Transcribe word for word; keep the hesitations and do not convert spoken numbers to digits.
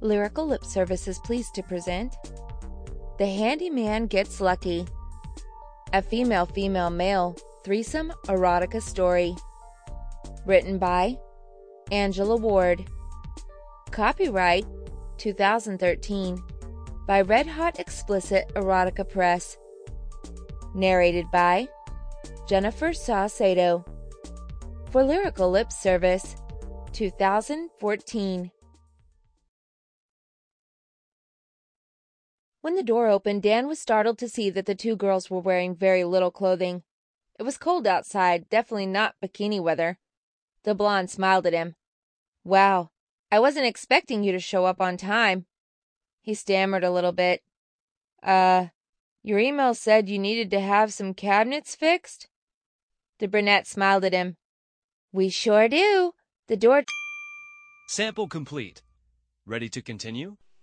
Lyrical Lip Service is pleased to present The Handyman Gets Lucky, a female-female-male threesome erotica story. Written by Angela Ward. Copyright two thousand thirteen by Red Hot Explicit Erotica Press. Narrated by Jennifer Saucedo. For Lyrical Lip Service, two thousand fourteen. When the door opened, Dan was startled to see that the two girls were wearing very little clothing. It was cold outside, definitely not bikini weather. The blonde smiled at him. "Wow, I wasn't expecting you to show up on time." He stammered a little bit. Uh, your email said you needed to have some cabinets fixed?" The brunette smiled at him. "We sure do. The door..." Sample complete. Ready to continue?